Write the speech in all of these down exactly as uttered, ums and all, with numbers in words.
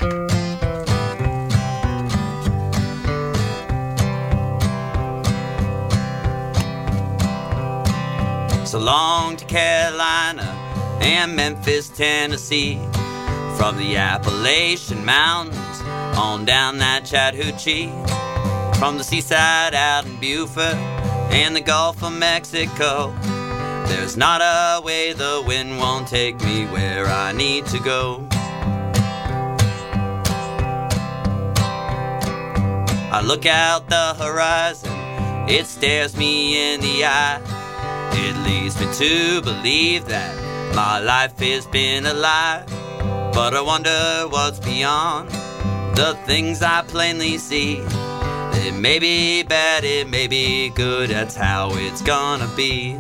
So long to Carolina and Memphis, Tennessee. From the Appalachian Mountains on down that Chattahoochee. From the seaside out in Beaufort and the Gulf of Mexico. There's not a way the wind won't take me where I need to go. I look out the horizon, it stares me in the eye. It leads me to believe that my life has been a lie. But I wonder what's beyond the things I plainly see. It may be bad, it may be good, that's how it's gonna be.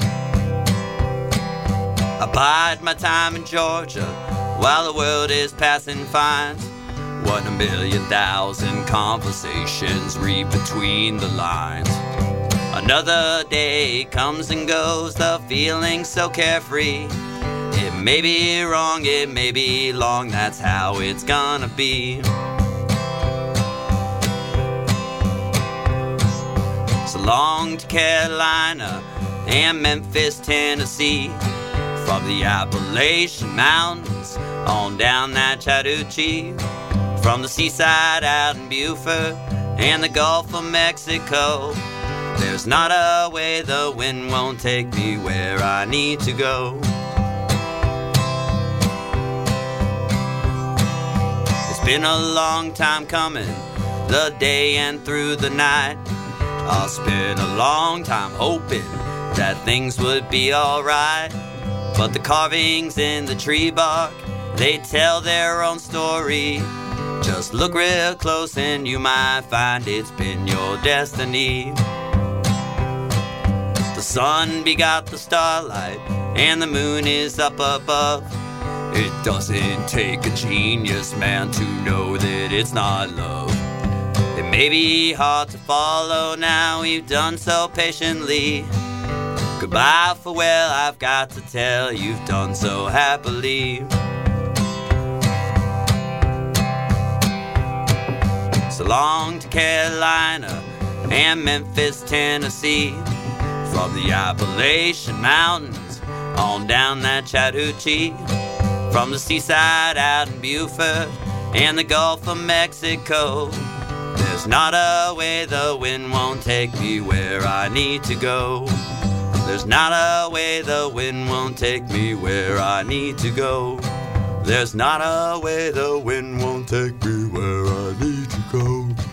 I bide my time in Georgia while the world is passing fines. What a million thousand conversations read between the lines. Another day comes and goes, the feeling so carefree. It may be wrong, it may be long, that's how it's gonna be. So long to Carolina and Memphis, Tennessee. From the Appalachian Mountains on down that Chattahoochee. From the seaside out in Beaufort and the Gulf of Mexico. There's not a way the wind won't take me where I need to go. It's been a long time coming, the day and through the night. I'll spend a long time hoping that things would be alright. But the carvings in the tree bark, they tell their own story. Just look real close and you might find it's been your destiny. The sun begot the starlight and the moon is up above. It doesn't take a genius man to know that it's not love. It may be hard to follow now, we've done so patiently. Goodbye, farewell, I've got to tell, you've done so happily. So long to Carolina and Memphis, Tennessee. From the Appalachian Mountains on down that Chattahoochee. From the seaside out in Beaufort and the Gulf of Mexico. There's not a way the wind won't take me where I need to go. There's not a way the wind won't take me where I need to go. There's not a way the wind won't take me where I need to go.